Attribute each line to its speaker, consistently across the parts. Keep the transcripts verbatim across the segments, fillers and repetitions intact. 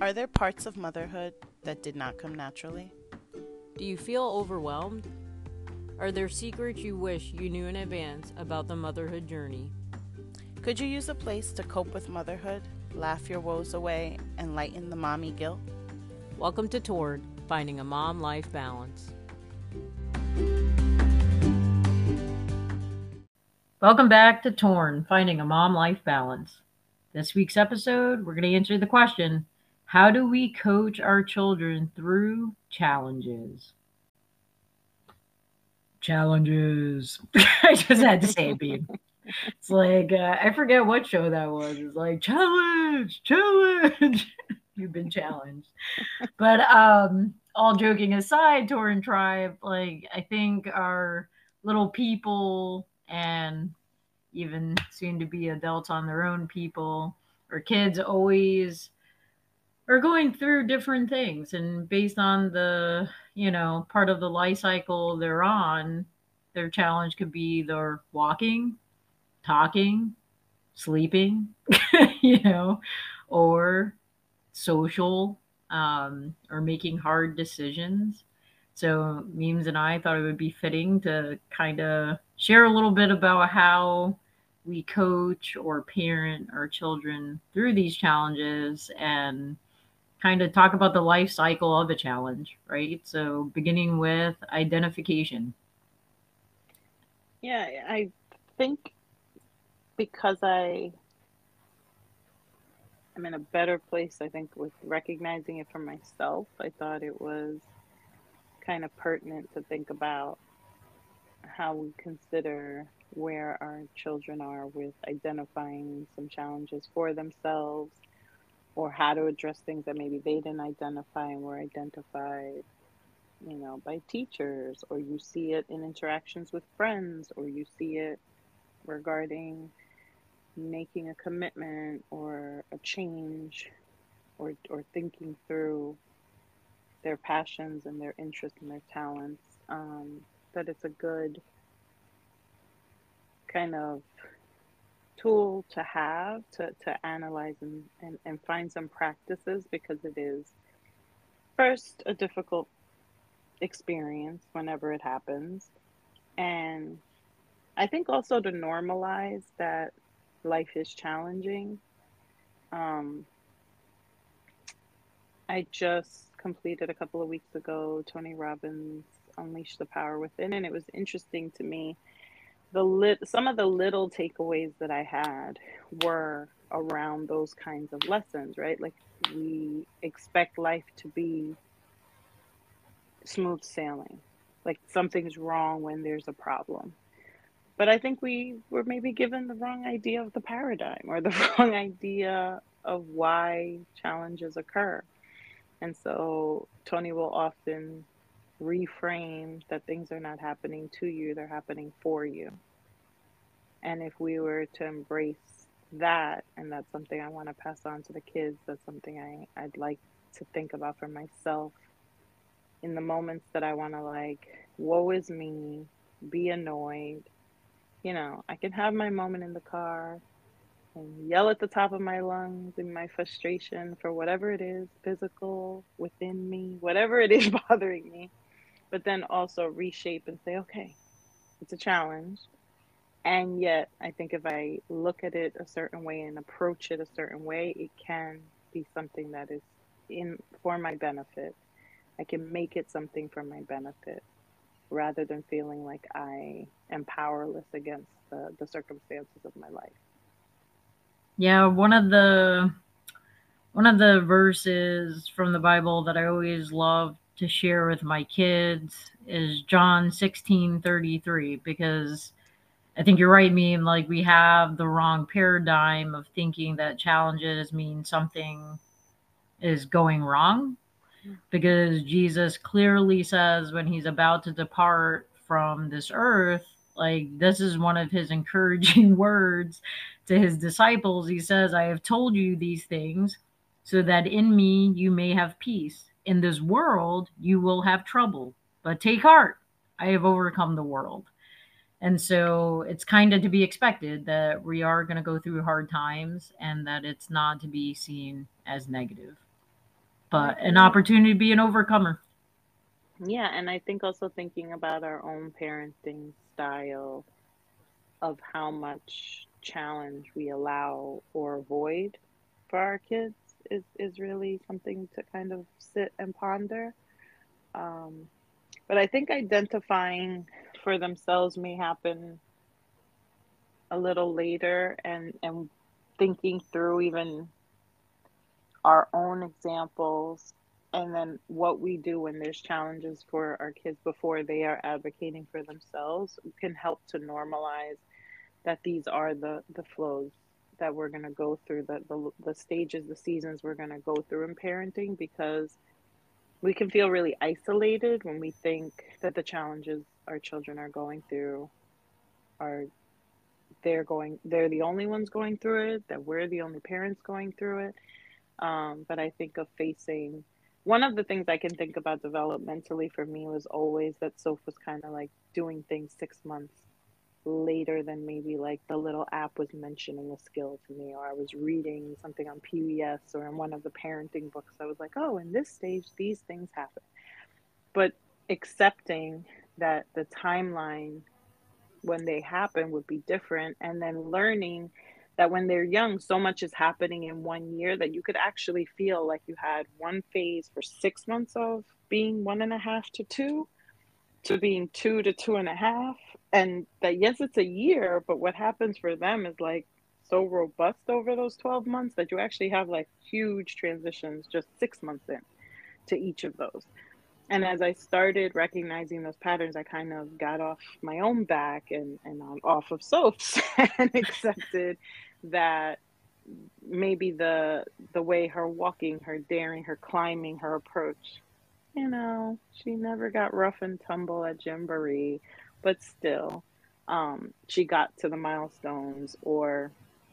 Speaker 1: Are there parts of motherhood that did not come naturally?
Speaker 2: Do you feel overwhelmed? Are there secrets you wish you knew in advance about the motherhood journey?
Speaker 1: Could you use a place to cope with motherhood, laugh your woes away, and lighten the mommy guilt?
Speaker 2: Welcome to Torn, Finding a Mom Life Balance. Welcome back to Torn, Finding a Mom Life Balance. This week's episode, we're going to answer the question, how do we coach our children through challenges? Challenges. I just had to say it, Bean. It's like, uh, I forget what show that was. It's like, challenge, challenge. You've been challenged. But um, all joking aside, Torn Tribe, like, I think our little people and even soon to be adults on their own people or kids always are going through different things. And based on the, you know, part of the life cycle they're on, their challenge could be either walking, talking, sleeping, you know, or social, um, or making hard decisions. So, Memes and I thought it would be fitting to kind of share a little bit about how we coach or parent our children through these challenges and kind of talk about the life cycle of a challenge, right? So, beginning with identification.
Speaker 3: Yeah, I think because I am in a better place, I think, with recognizing it for myself, I thought it was kind of pertinent to think about how we consider where our children are with identifying some challenges for themselves or how to address things that maybe they didn't identify and were identified, you know, by teachers, or you see it in interactions with friends, or you see it regarding making a commitment or a change, or or thinking through their passions and their interests and their talents. Um, that it's a good kind of tool to have to, to analyze and, and, and find some practices, because it is first a difficult experience whenever it happens. And I think also to normalize that life is challenging. Um, I just completed a couple of weeks ago Tony Robbins' Unleash the Power Within, and it was interesting to me. The lit some of the little takeaways that I had were around those kinds of lessons, right? Like, we expect life to be smooth sailing, like something's wrong when there's a problem. But I think we were maybe given the wrong idea of the paradigm, or the wrong idea of why challenges occur. And so Tony will often reframe that things are not happening to you, they're happening for you. And if we were to embrace that, and that's something I want to pass on to the kids, that's something I, I'd like to think about for myself in the moments that I want to, like, woe is me, be annoyed. You know, I can have my moment in the car and yell at the top of my lungs in my frustration for whatever it is, physical, within me, whatever it is bothering me, but then also reshape and say, okay, it's a challenge. And yet, I think if I look at it a certain way and approach it a certain way, it can be something that is in for my benefit. I can make it something for my benefit, rather than feeling like I am powerless against the, the circumstances of my life.
Speaker 2: Yeah, one of the one of the verses from the Bible that I always love to share with my kids is John sixteen thirty-three, because I think you're right, Meme. Like, we have the wrong paradigm of thinking that challenges mean something is going wrong, because Jesus clearly says when he's about to depart from this earth, like, this is one of his encouraging words to his disciples. He says, I have told you these things so that in me you may have peace. In this world you will have trouble, but take heart. I have overcome the world. And so it's kind of to be expected that we are going to go through hard times and that it's not to be seen as negative. but an opportunity to be an overcomer.
Speaker 3: Yeah, and I think also thinking about our own parenting style of how much challenge we allow or avoid for our kids is, is really something to kind of sit and ponder. Um, but I think identifying for themselves may happen a little later, and, and thinking through even our own examples and then what we do when there's challenges for our kids before they are advocating for themselves can help to normalize that these are the the flows that we're going to go through, the, the the stages, the seasons we're going to go through in parenting, because we can feel really isolated when we think that the challenges our children are going through are they're going they're the only ones going through it, that we're the only parents going through it. Um, but I think of facing one of the things I can think about developmentally for me was always that Soph was kind of like doing things six months later than maybe like the little app was mentioning a skill to me, or I was reading something on P B S or in one of the parenting books. I was like, oh, in this stage, these things happen. But accepting that the timeline when they happen would be different, and then learning that when they're young, so much is happening in one year that you could actually feel like you had one phase for six months of being one and a half to two, to being two to two and a half. And that, yes, it's a year, but what happens for them is like so robust over those twelve months that you actually have like huge transitions just six months in to each of those. And as I started recognizing those patterns, I kind of got off my own back and, and off of Soph's and accepted that maybe the the way her walking, her daring, her climbing, her approach, you know, she never got rough and tumble at Gymboree, but still, um, she got to the milestones. Or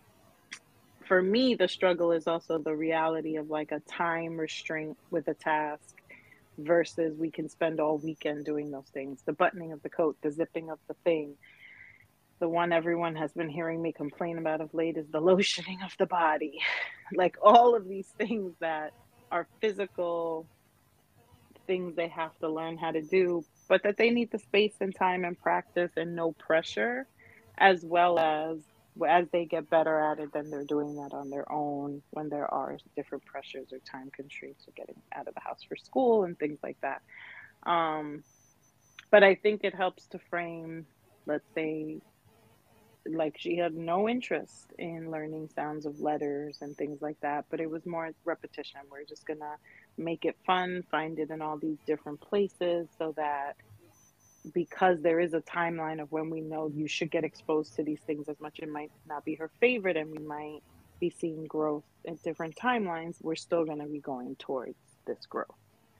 Speaker 3: for me, the struggle is also the reality of like a time restraint with a task versus we can spend all weekend doing those things. The buttoning of the coat, the zipping of the thing. The one everyone has been hearing me complain about of late is the lotioning of the body. Like all of these things that are physical things they have to learn how to do, but that they need the space and time and practice and no pressure, as well as as they get better at it, then they're doing that on their own when there are different pressures or time constraints or getting out of the house for school and things like that. Um, but I think it helps to frame, let's say, like she had no interest in learning sounds of letters and things like that, but it was more repetition. We're just gonna make it fun, find it in all these different places, so that because there is a timeline of when we know you should get exposed to these things, as much it might not be her favorite and we might be seeing growth at different timelines, we're still going to be going towards this growth.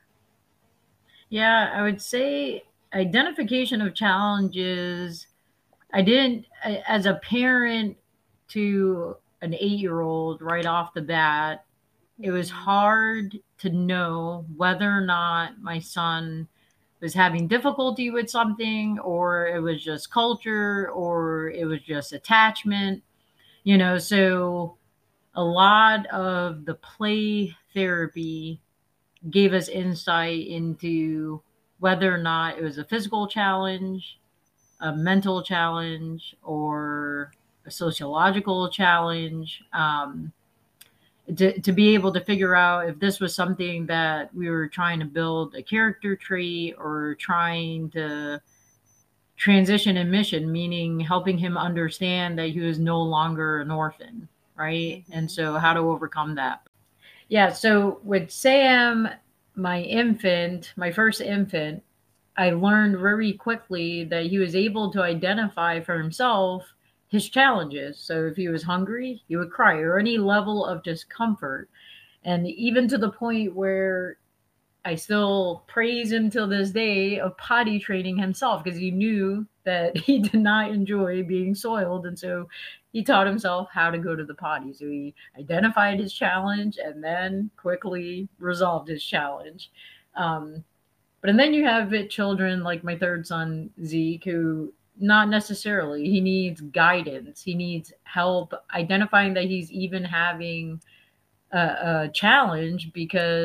Speaker 2: Yeah, I would say identification of challenges. I didn't, as a parent to an eight-year-old right off the bat, it was hard to know whether or not my son was having difficulty with something, or it was just culture, or it was just attachment, you know. So a lot of the play therapy gave us insight into whether or not it was a physical challenge, a mental challenge, or a sociological challenge. Um, to, to be able to figure out if this was something that we were trying to build a character trait or trying to transition in mission, meaning helping him understand that he was no longer an orphan, right? Mm-hmm. And so how to overcome that. Yeah, so with Sam, my infant, my first infant, I learned very quickly that he was able to identify for himself his challenges. So if he was hungry, he would cry, or any level of discomfort. And even to the point where I still praise him till this day of potty training himself, because he knew that he did not enjoy being soiled. And so he taught himself how to go to the potty. So he identified his challenge and then quickly resolved his challenge. Um, but then you have it, children like my third son, Zeke, who not necessarily, he needs guidance. He needs help identifying that he's even having a, a challenge because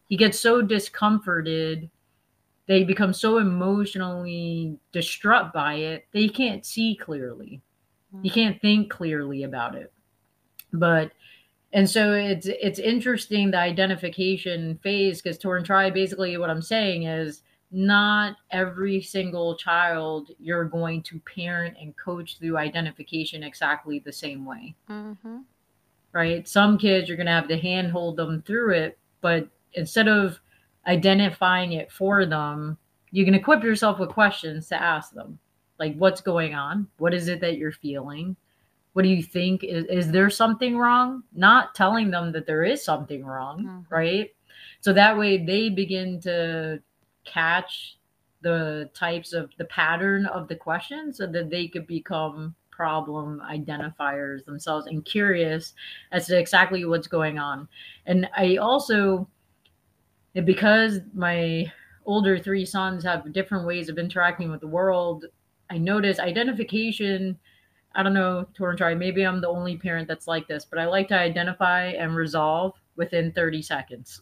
Speaker 2: he gets so discomforted, they become so emotionally distraught by it, they can't see clearly. You can't think clearly about it. But and so it's it's interesting, the identification phase, because Torn Tribe, basically what I'm saying is not every single child you're going to parent and coach through identification exactly the same way.
Speaker 1: Mm-hmm.
Speaker 2: Right? Some kids you're going to have to handhold them through it, but instead of identifying it for them, you can equip yourself with questions to ask them. Like, what's going on? What is it that you're feeling? What do you think? Is, is there something wrong? Not telling them that there is something wrong,
Speaker 1: Mhm.
Speaker 2: right? So that way they begin to catch the types of the pattern of the question, so that they could become problem identifiers themselves and curious as to exactly what's going on. And I also, because my older three sons have different ways of interacting with the world, I notice identification. I don't know, Torn Tribe, maybe I'm the only parent that's like this, but I like to identify and resolve within thirty seconds.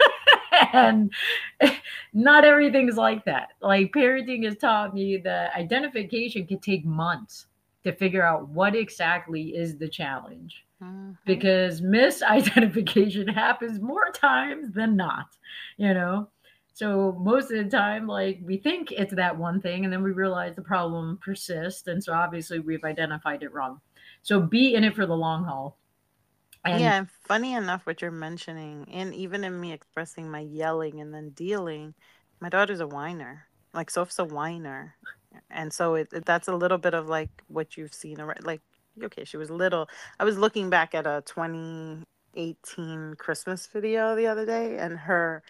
Speaker 2: And not everything's like that. Like, parenting has taught me that identification can take months to figure out what exactly is the challenge.
Speaker 1: Mhm.
Speaker 2: Because misidentification happens more times than not, you know? So most of the time, like, we think it's that one thing, and then we realize the problem persists. And so obviously we've identified it wrong. So be in it for the long haul. And
Speaker 1: Yeah, and funny enough, what you're mentioning, and even in me expressing my yelling and then dealing, my daughter's a whiner. Like, Soph's a whiner. And so it, it- that's a little bit of like what you've seen. alre- Like, okay, she was little. I was looking back at a twenty eighteen Christmas video the other day, and her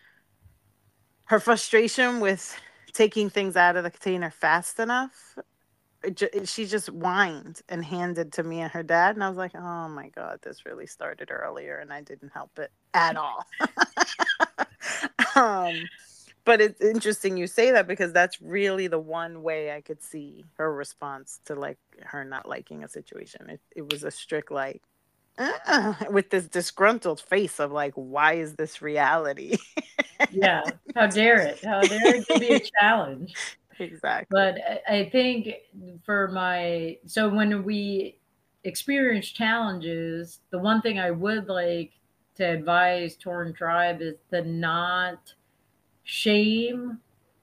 Speaker 1: her frustration with taking things out of the container fast enough, it ju- it- she just whined and handed to me and her dad, and I was like, oh my god, this really started earlier and I didn't help it at all. um but it's interesting you say that, because that's really the one way I could see her response to, like, her not liking a situation. It, it was a strict, like, "Uh," with this disgruntled face of like, why is this reality?
Speaker 2: yeah, how dare it? How dare it give you a challenge?
Speaker 1: Exactly.
Speaker 2: But I, I think for my, so when we experience challenges, the one thing I would like to advise Torn Tribe is to not shame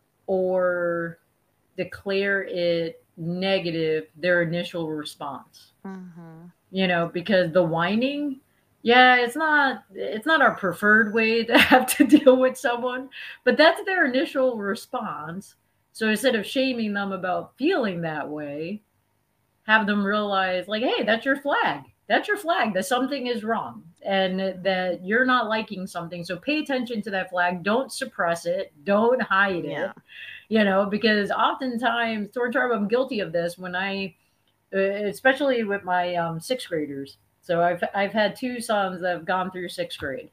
Speaker 2: or declare it negative their initial response.
Speaker 1: Mm-hmm.
Speaker 2: You know, because the whining, yeah, it's not it's not our preferred way to have to deal with someone, but that's their initial response. So instead of shaming them about feeling that way, have them realize, like, hey, that's your flag. That's your flag that something is wrong and that you're not liking something. So pay attention to that flag. Don't suppress it. Don't hide
Speaker 1: Yeah.
Speaker 2: it. You know, because oftentimes, Torn Tribe, I'm guilty of this when I, uh, especially with my um, sixth graders. So I've I've had two sons that have gone through sixth grade,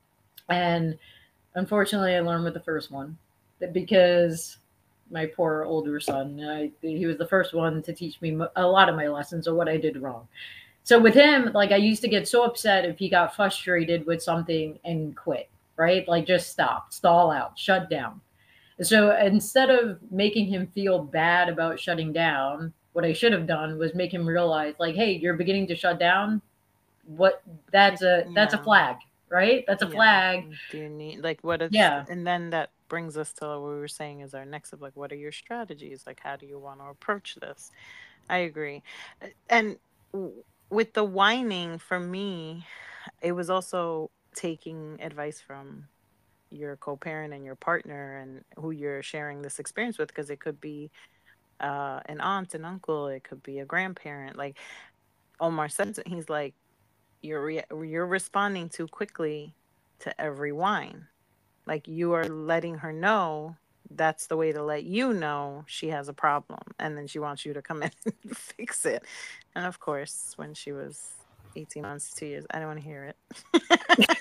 Speaker 2: and unfortunately, I learned with the first one that because my poor older son, I, he was the first one to teach me a lot of my lessons of what I did wrong. So with him, like, I used to get so upset if he got frustrated with something and quit, right? Like, just stop, stall out, shut down. So instead of making him feel bad about shutting down, what I should have done was make him realize, like, hey, you're beginning to shut down. What that's a that's a
Speaker 1: Yeah.
Speaker 2: flag, right? That's a
Speaker 1: Yeah.
Speaker 2: flag.
Speaker 1: Do you need, like, what is,
Speaker 2: Yeah.
Speaker 1: and then that brings us to what we were saying is our next of, like, what are your strategies? Like, how do you want to approach this? I agree. Uh, And w- with the whining, for me, it was also taking advice from your co-parent and your partner and who you're sharing this experience with, because it could be uh, an aunt, an uncle, it could be a grandparent. Like Omar said, he's like, you're re- you're responding too quickly to every whine. Like, you are letting her know that's the way to let you know she has a problem, and then she wants you to come in and fix it. And of course, when she was eighteen months, two years, I don't want to hear it.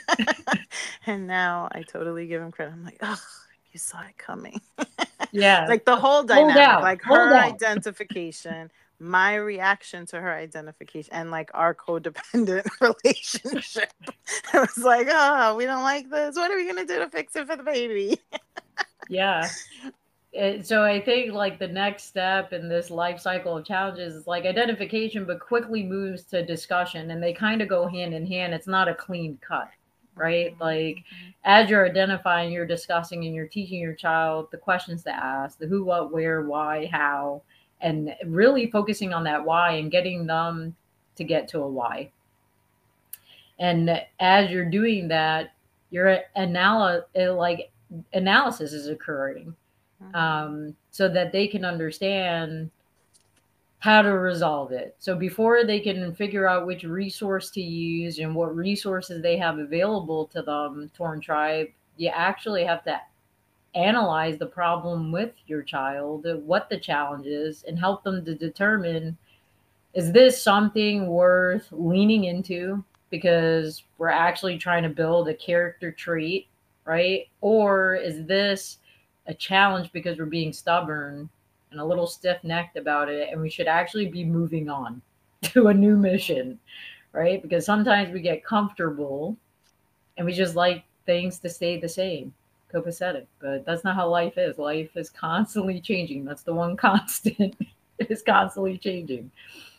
Speaker 1: And now I totally give him credit. I'm like, oh, you saw it coming.
Speaker 2: Yeah.
Speaker 1: Like the whole
Speaker 2: Hold
Speaker 1: dynamic,
Speaker 2: out.
Speaker 1: like
Speaker 2: Hold
Speaker 1: her
Speaker 2: out.
Speaker 1: identification my reaction to her identification and like our codependent relationship. It was like, oh, we don't like this. What are we going to do to fix it for the baby?
Speaker 2: Yeah. It, so I think like the next step in this life cycle of challenges is like identification, but quickly moves to discussion, and they kind of go hand in hand. It's not a clean cut, right?
Speaker 1: Mhm,
Speaker 2: Like
Speaker 1: mhm.
Speaker 2: as you're identifying, you're discussing, and you're teaching your child the questions to ask, the who, what, where, why, how, and really focusing on that why and getting them to get to a why. And as you're doing that, your anal- like analysis is occurring,
Speaker 1: Mhm.
Speaker 2: um, so that they can understand how to resolve it. So before they can figure out which resource to use and what resources they have available to them, Torn Tribe, you actually have to analyze the problem with your child, what the challenge is, and help them to determine, is this something worth leaning into because we're actually trying to build a character trait, right? Or is this a challenge because we're being stubborn and a little stiff necked about it and we should actually be moving on to a new
Speaker 1: Mhm.
Speaker 2: mission, right? Because sometimes we get comfortable and we just like things to stay the same. Copacetic, but that's not how life is. Life is constantly changing. That's the one constant. It's constantly changing.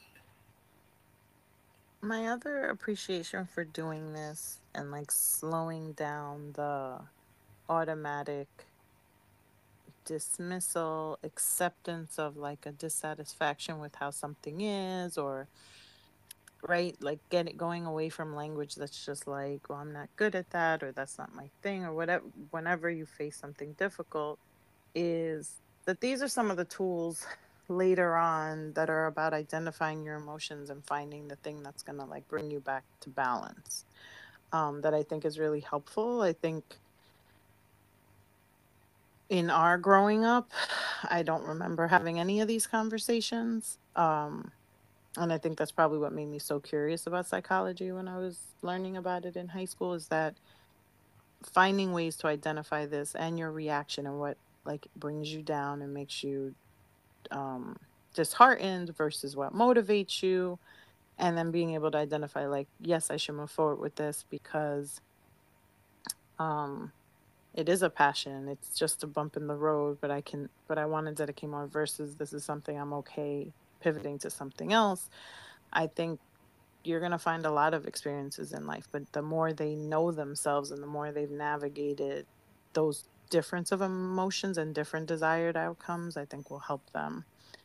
Speaker 1: My other appreciation for doing this and like slowing down the automatic dismissal, acceptance of like a dissatisfaction with how something is, or right, like get it going away from language that's just like, well, I'm not good at that, or that's not my thing, or whatever. Whenever you face something difficult, is that these are some of the tools later on that are about identifying your emotions and finding the thing that's going to like bring you back to balance. Um, that I think is really helpful. I think in our growing up, I don't remember having any of these conversations. Um, and I think that's probably what made me so curious about psychology when I was learning about it in high school, is that finding ways to identify this and your reaction and what like brings you down and makes you um disheartened versus what motivates you, and then being able to identify like, yes, I should move forward with this because um it is a passion. It's just a bump in the road, but I can, but I want to dedicate more versus this is something I'm okay pivoting to something else. I think you're going to find a lot of experiences in life, but the more they know themselves and the more they've navigated those difference of emotions and different desired outcomes, I think will help them,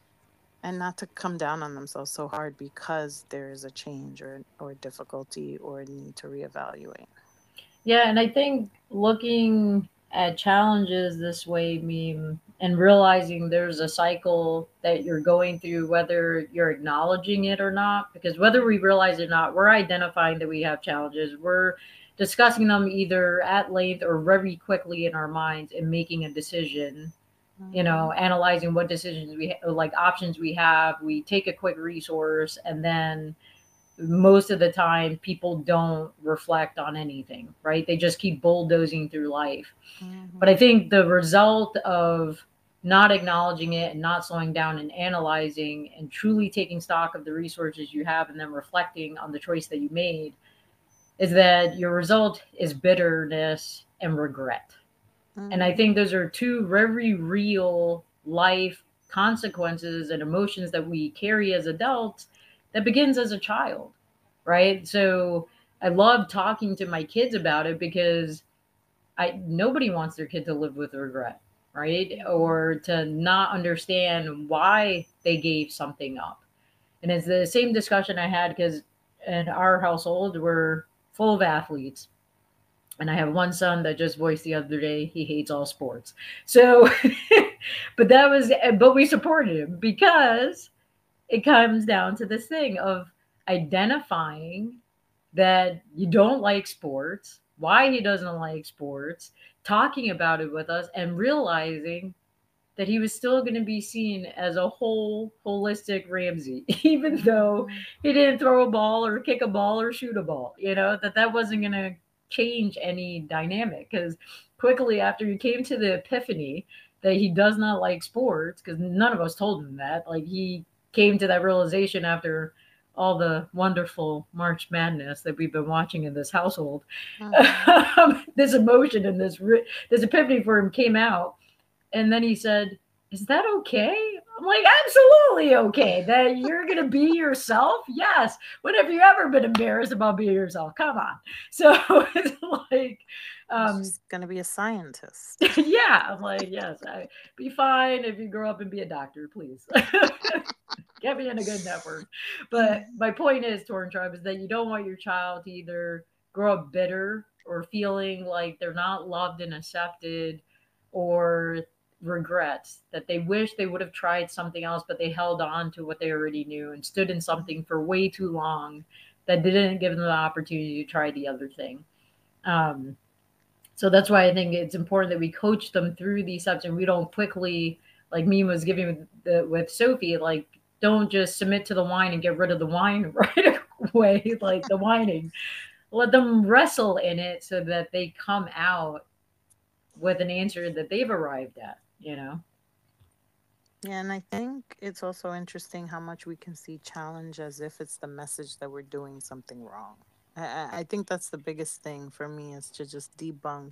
Speaker 1: and not to come down on themselves so hard because there is a change or or difficulty or a need to reevaluate.
Speaker 2: Yeah, and I think looking at challenges this way, meme, and realizing there's a cycle that you're going through, whether you're acknowledging it or not, because whether we realize it or not, we're identifying that we have challenges. We're discussing them either at length or very quickly in our minds and making a decision, you know,
Speaker 1: Mhm.
Speaker 2: analyzing what decisions we ha- like options we have. We take a quick resource, and then most of the time people don't reflect on anything, right? They just keep bulldozing through life. But I
Speaker 1: Mhm.
Speaker 2: think the result of not acknowledging it and not slowing down and analyzing and truly taking stock of the resources you have and then reflecting on the choice that you made is that your result is bitterness and regret. And I think
Speaker 1: Mhm.
Speaker 2: those are two very real life consequences and emotions that we carry as adults that begins as a child, right? So I love talking to my kids about it because I nobody wants their kid to live with regret, right?
Speaker 1: Mhm.
Speaker 2: Or to not understand why they gave something up. And it's the same discussion I had because in our household we're full of athletes, and I have one son that just voiced the other day he hates all sports. So, but that was, but we supported him because it comes down to this thing of identifying that you don't like sports, why he doesn't like sports, talking about it with us, and realizing that he was still going to be seen as a whole holistic Ramsey, even though
Speaker 1: Mhm.
Speaker 2: he didn't throw a ball or kick a ball or shoot a ball. You know that that wasn't going to change any dynamic because quickly after he came to the epiphany that he does not like sports, because none of us told him that, like he came to that realization after all the wonderful March Madness that we've been watching in this household.
Speaker 1: Mm-hmm.
Speaker 2: Um, this emotion and this this epiphany for him came out, and then he said, "Is that okay?" I'm like, "Absolutely okay. That you're gonna be yourself. Yes. When have you ever been embarrassed about being yourself? Come on." So it's like,
Speaker 1: He's
Speaker 2: um,
Speaker 1: just gonna be a scientist.
Speaker 2: yeah, I'm like, yes, I be fine if you grow up and be a doctor, please. Get me in a good network. But
Speaker 1: Mhm.
Speaker 2: my point is, Torn Tribe, is that you don't want your child to either grow up bitter or feeling like they're not loved and accepted, or regrets that they wish they would have tried something else, but they held on to what they already knew and stood in something for way too long that didn't give them the opportunity to try the other thing. Um, so that's why I think it's important that we coach them through these steps and we don't quickly, like Meme was giving with, the, with Sophie, like don't just submit to the wine and get rid of the wine right away, like the whining. Let them wrestle in it so that they come out with an answer that they've arrived at, you know?
Speaker 1: Yeah, and I think it's also interesting how much we can see challenge as if it's the message that we're doing something wrong. I, I I think that's the biggest thing for me is to just debunk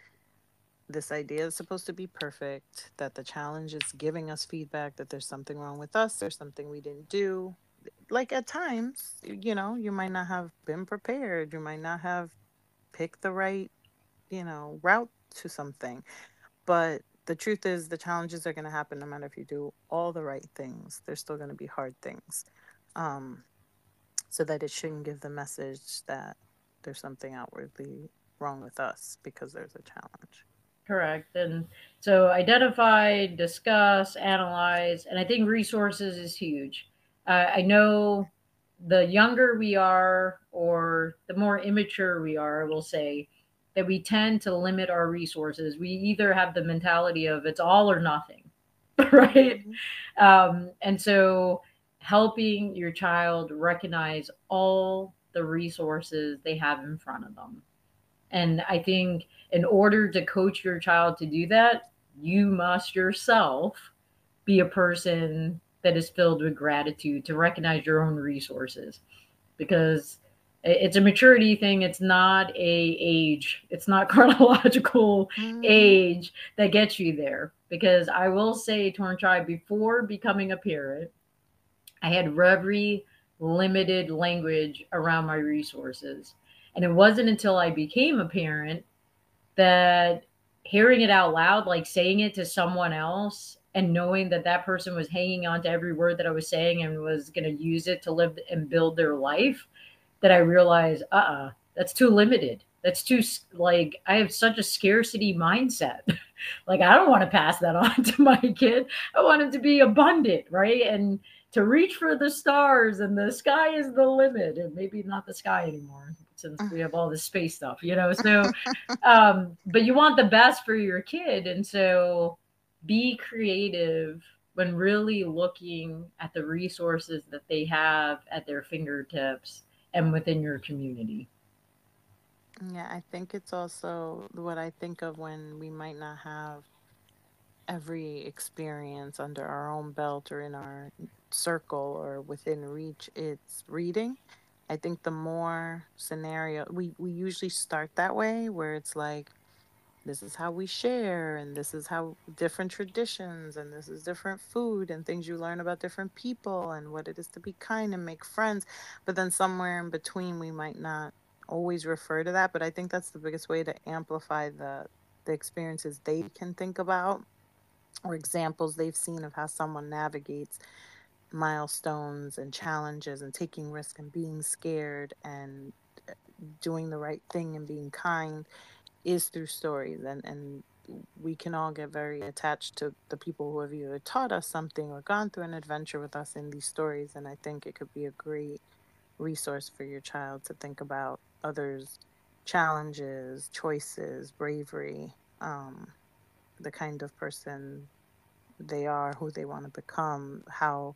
Speaker 1: this idea is supposed to be perfect, that the challenge is giving us feedback that there's something wrong with us, there's something we didn't do. Like at times, y- you know, you might not have been prepared, you might not have picked the right, you know, route to something. But the truth is, the challenges are going to happen no matter if you do all the right things. There's still going to be hard things. Um, so that it shouldn't give the message that there's something outwardly wrong with us because there's a challenge.
Speaker 2: Correct. And so identify, discuss, analyze, and I think resources is huge. Uh, I know the younger we are or the more immature we are, I will say that we tend to limit our resources. We either have the mentality of it's all or nothing, right?
Speaker 1: Hmm.
Speaker 2: Um, and so helping your child recognize all the resources they have in front of them. And I think in order to coach your child to do that, you must yourself be a person that is filled with gratitude to recognize your own resources, because it's a maturity thing. It's not a age. It's not chronological
Speaker 1: Hmm.
Speaker 2: age that gets you there. Because I will say, Torn Tribe, before becoming a parent, I had very limited language around my resources. And it wasn't until I became a parent that hearing it out loud, like saying it to someone else and knowing that that person was hanging on to every word that I was saying and was going to use it to live and build their life, that I realized, uh uh that's too limited. That's too, like, I have such a scarcity mindset. Like, I don't want to pass that on to my kid. I want him to be abundant, right? And to reach for the stars, and the sky is the limit, and maybe not the sky anymore since we have all this space stuff, you know? So, um, but you want the best for your kid. And so be creative when really looking at the resources that they have at their fingertips and within your community.
Speaker 1: Yeah, I think it's also what I think of when we might not have every experience under our own belt or in our circle or within reach. It's reading. I think the more scenario we we usually start that way where it's like this is how we share and this is how different traditions and this is different food and things you learn about different people and what it is to be kind and make friends, but then somewhere in between we might not always refer to that. But I think that's the biggest way to amplify the the experiences they can think about or examples they've seen of how someone navigates milestones and challenges and taking risk and being scared and uh, doing the right thing and being kind is through stories. And and we can all get very attached to the people who have either taught us something or gone through an adventure with us in these stories, and I think it could be a great resource for your child to think about others challenges, choices, bravery, um, the kind of person they are, who they want to become, how,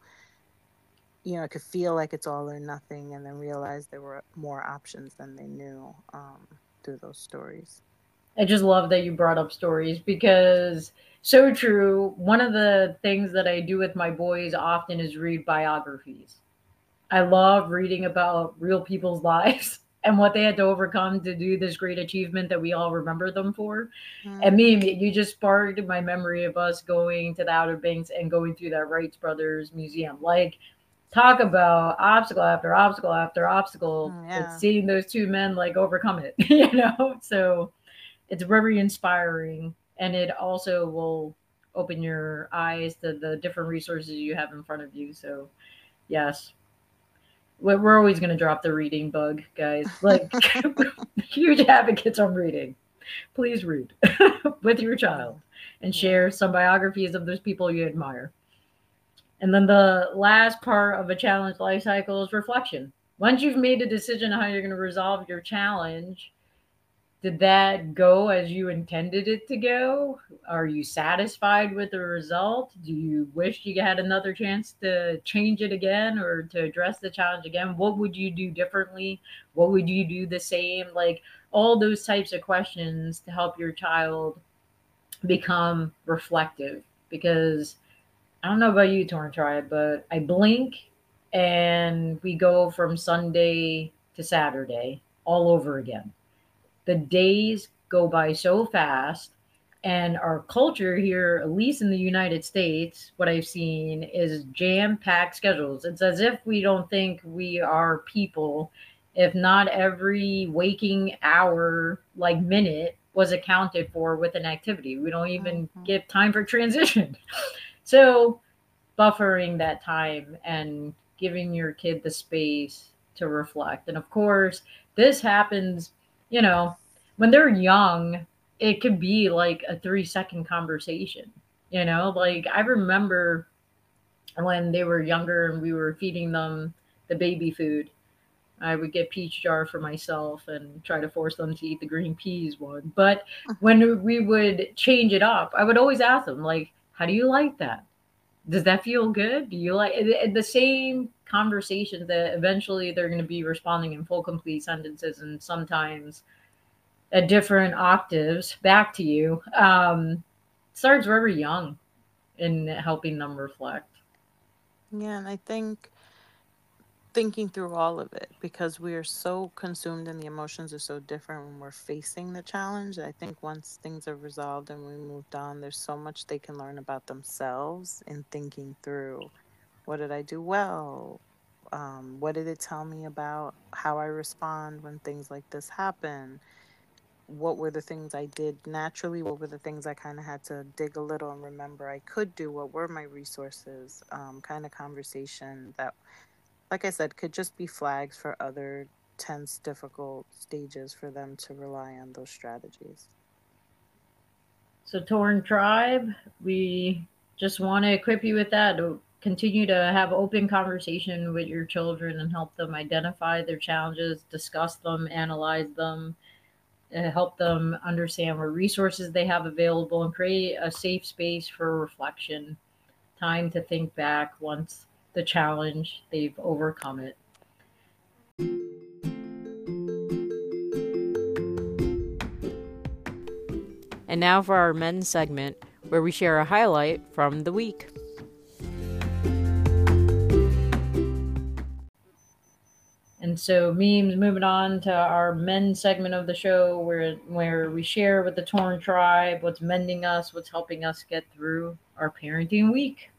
Speaker 1: you know, it could feel like it's all or nothing, and then realize there were more options than they knew, um, through those stories.
Speaker 2: I just love that you brought up stories because so true. One of the things that I do with my boys often is read biographies. I love reading about real people's lives and what they had to overcome to do this great achievement that we all remember them for. And me,
Speaker 1: Mm-hmm.
Speaker 2: you just sparked my memory of us going to the Outer Banks and going through that Wright Brothers Museum. Like, talk about obstacle after obstacle after obstacle, but
Speaker 1: Yeah.
Speaker 2: seeing those two men like overcome it, you know? So it's very inspiring, and it also will open your eyes to the different resources you have in front of you. So, yes, we're we're always going to drop the reading bug, guys. Like, huge advocates on reading. Please read with your child
Speaker 1: Mm,
Speaker 2: and
Speaker 1: yeah.
Speaker 2: share some biographies of those people you admire. And then the last part of a challenge life cycle is reflection. Once you've made a decision on how you're going to resolve your challenge, did that go as you intended it to go? Are you satisfied with the result? Do you wish you had another chance to change it again or to address the challenge again? What would you do differently? What would you do the same? Like, all those types of questions to help your child become reflective. Because I don't know about you, Torn Tribe, but I blink and we go from Sunday to Saturday all over again. The days go by so fast, and our culture here, at least in the United States, what I've seen is jam-packed schedules. It's as if we don't think we are people if not every waking hour, like minute, was accounted for with an activity. We don't even
Speaker 1: Mm-hmm.
Speaker 2: give time for transition. So buffering that time and giving your kid the space to reflect. And of course, this happens, you know, when they're young, it could be like a three second conversation. You know, like I remember when they were younger and we were feeding them the baby food. I would get peach jar for myself and try to force them to eat the green peas one. But when we would change it up, I would always ask them, like, how do you like that? Does that feel good? Do you like it- the same conversations that eventually they're going to be responding in full, complete sentences and sometimes at different octaves back to you? Um, starts very young in helping them reflect.
Speaker 1: Yeah, and I think thinking through all of it because we are so consumed and the emotions are so different when we're facing the challenge. I think once things are resolved and we moved on, there's so much they can learn about themselves in thinking through what did I do well? Um, what did it tell me about how I respond when things like this happen? What were the things I did naturally? What were the things I kind of had to dig a little and remember I could do? What were my resources? Um, kind of conversation that, like I said, could just be flags for other tense, difficult stages for them to rely on those strategies.
Speaker 2: So, Torn Tribe, we just want to equip you with that to continue to have open conversation with your children and help them identify their challenges, discuss them, analyze them, uh, help them understand what resources they have available, and create a safe space for reflection, time to think back once the challenge they've overcome it.
Speaker 4: And now for our men's segment, where we share a highlight from the week.
Speaker 2: And so, memes. Moving on to our men's segment of the show, where where we share with the Torn Tribe what's mending us, what's helping us get through our parenting week.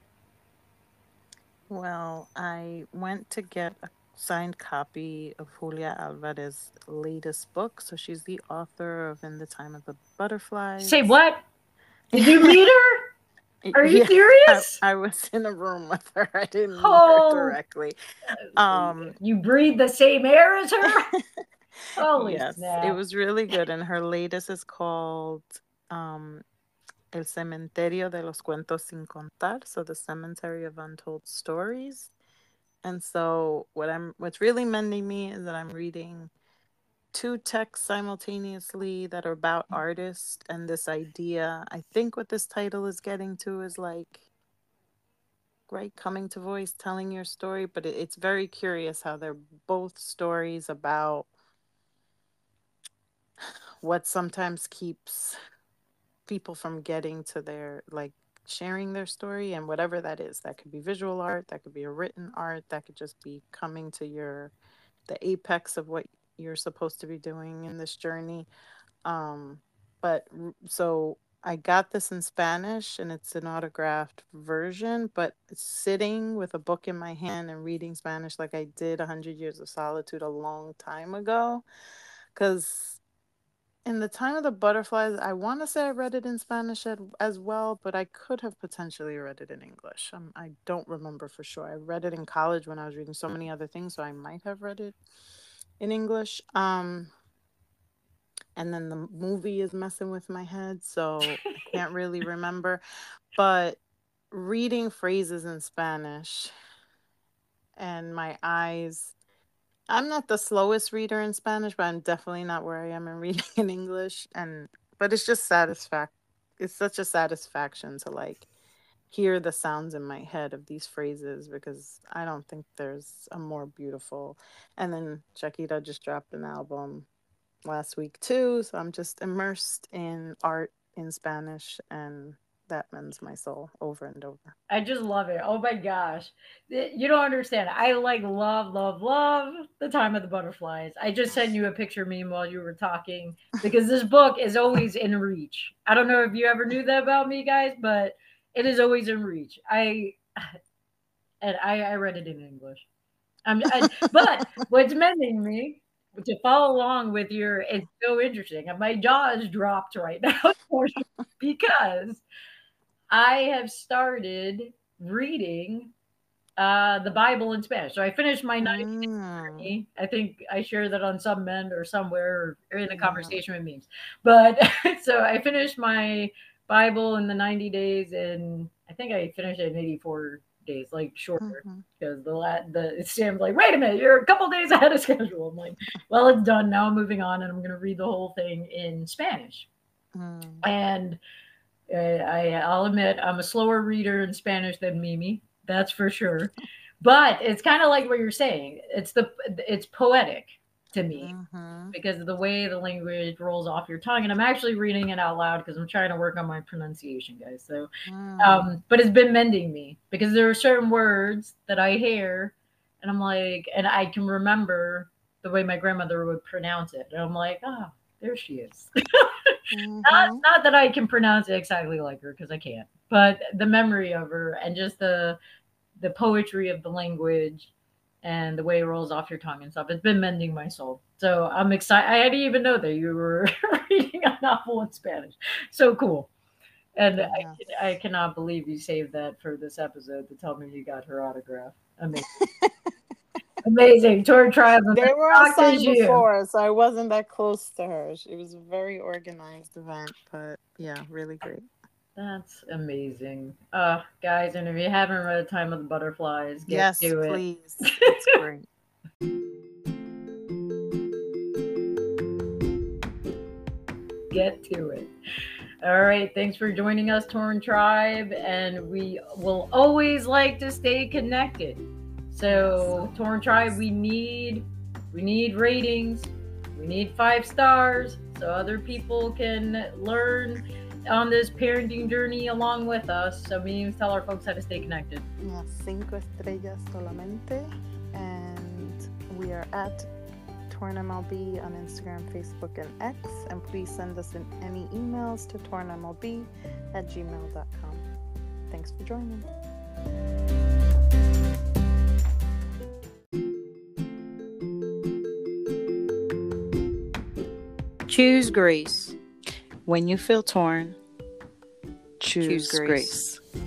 Speaker 1: Well, I went to get a signed copy of Julia Alvarez's latest book. So she's the author of In the Time of the
Speaker 2: Say
Speaker 1: Butterflies.
Speaker 2: what? Did you meet her? Are you
Speaker 1: Yeah, I,
Speaker 2: serious?
Speaker 1: I was in a room with her. I didn't meet her
Speaker 2: Oh,
Speaker 1: directly. Um,
Speaker 2: you breathe the same air as her? Holy
Speaker 1: yes, it
Speaker 2: snap.
Speaker 1: was really good. And her latest is called um, El Cementerio de los Cuentos Sin Contar. So the Cemetery of Untold Stories. And so what I'm what's really mending me is that I'm reading two texts simultaneously that are about artists and this idea. I think what this title is getting to is like, right, coming to voice, telling your story, but it, it's very curious how they're both stories about what sometimes keeps people from getting to their, like, sharing their story, and whatever that is. That could be visual art, that could be a written art, that could just be coming to your the apex of what you're supposed to be doing in this journey. Um, but r- so I got this in Spanish and it's an autographed version, but sitting with a book in my hand and reading Spanish like I did one hundred Years of Solitude a long time ago. Because in the Time of the Butterflies, I want to say I read it in Spanish as, as well, but I could have potentially read it in English. Um, I don't remember for sure. I read it in college when I was reading so many other things, so I might have read it in English. Um, and then the movie is messing with my head, so I can't really remember. But reading phrases in Spanish and my eyes, I'm not the slowest reader in Spanish, but I'm definitely not where I am in reading in English. And but it's just satisfac it's such a satisfaction to like hear the sounds in my head of these phrases, because I don't think there's a more beautiful. And then Shakira just dropped an album last week too, so I'm just immersed in art in Spanish, and that mends my soul over and over.
Speaker 2: I just love it. Oh my gosh. Th- You don't understand. I like love, love, love The Time of the Butterflies. I just sent you a picture meme while you were talking because this book is always in reach. I don't know if you ever knew that about me, guys, but it is always in reach. I and I, I read it in English. I'm, I, but what's mending me to follow along with your, it's so interesting. And my jaw is dropped right now because I have started reading uh, the Bible in Spanish. So I finished my ninety
Speaker 1: Mm,
Speaker 2: journey. I think I shared that on some men or somewhere or in a
Speaker 1: yeah.
Speaker 2: conversation with memes. But so I finished my Bible in the ninety days, and I think I finished it in eighty-four days, like shorter.
Speaker 1: Mhm.
Speaker 2: Because the la- the Sam's like, wait a minute, you're a couple days ahead of schedule. I'm like, well, it's done now. I'm moving on, and I'm going to read the whole thing in Spanish.
Speaker 1: Mm.
Speaker 2: And uh, I, I'll admit I'm a slower reader in Spanish than Mimi. That's for sure. But it's kind of like what you're saying. It's the it's poetic to me
Speaker 1: Mhm.
Speaker 2: because of the way the language rolls off your tongue. And I'm actually reading it out loud because I'm trying to work on my pronunciation, guys. So,
Speaker 1: Mm.
Speaker 2: um, but it's been mending me because there are certain words that I hear, and I'm like, and I can remember the way my grandmother would pronounce it, and I'm like, oh, there she is. Not,
Speaker 1: Mhm.
Speaker 2: not that I can pronounce it exactly like her because I can't, but the memory of her and just the the poetry of the language and the way it rolls off your tongue and stuff. It's been mending my soul. So I'm excited. I didn't even know that you were reading a novel in Spanish. So cool. And I,
Speaker 1: Yes.
Speaker 2: I cannot believe you saved that for this episode to tell me you got her autograph. Amazing. Amazing. Torn Tribe.
Speaker 1: They were
Speaker 2: Talk
Speaker 1: all
Speaker 2: to
Speaker 1: signed
Speaker 2: you.
Speaker 1: before, so I wasn't that close to her. It was a very organized event, but yeah, really great.
Speaker 2: That's amazing. Uh, guys, and if you haven't read Time of the Butterflies, get
Speaker 1: Yes,
Speaker 2: to it.
Speaker 1: please. It's great.
Speaker 2: Get to it. All right. Thanks for joining us, Torn Tribe. And we will always like to stay connected. So, Torn Tribe, we need we need ratings. We need five stars so other people can learn on this parenting journey along with us. So, means tell our folks how to stay connected.
Speaker 1: Yeah, cinco estrellas solamente, and we are at Torn M L B on Instagram, Facebook, and X. And please send us in any emails to tornmlb at gmail dot com. Thanks for joining.
Speaker 4: Choose grace.
Speaker 5: When you feel torn, choose,
Speaker 4: Choose grace.
Speaker 5: grace.